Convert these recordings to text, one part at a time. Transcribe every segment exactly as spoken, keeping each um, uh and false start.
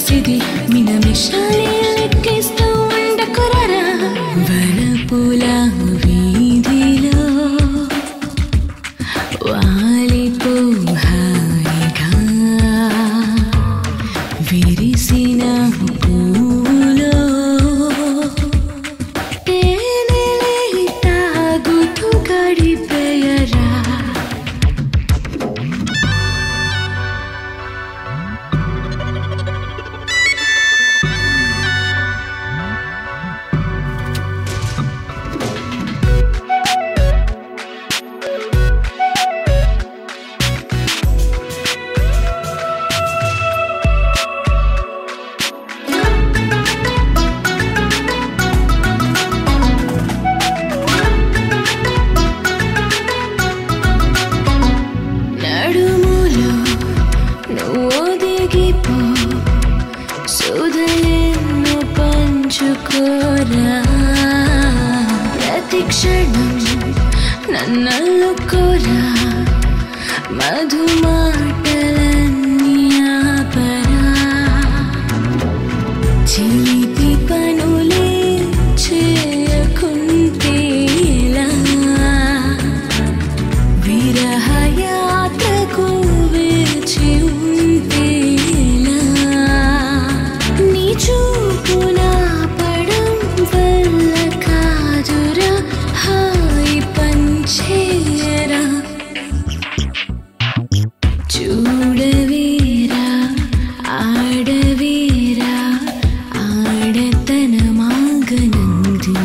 సొగసిది మినమిషాలే లెక్కిస్తూ ఉండకురారా వనపుల వీధిలో వాలిపో హాయిగా విరిసిన పూలో తేనెలే తాగుతూ గడిపేయరా సుధలను పంచుకోరా ప్రతి క్షణం నన్నల్లుకోరా మధుమాటలన్నీ ఆపరా చిలిపి పనులే చేయకుంటే ఎలా విరహ యాత్రకు వేచి ఉంటే చూపున పడం వల్ల కాదురా హాయి పంచేయరా చూడవేరా ఆడవేరా ఆడతన మాగనంది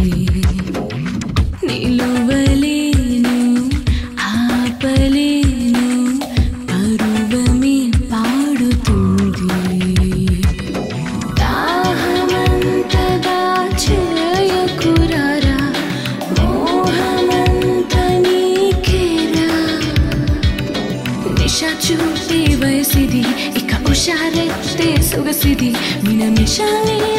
నిలువలేను ఆపలేను పరువమే పాడుతుంది చూపే వయసిది ఇక ఉషారెత్తే సొగసిది మినమిషాలే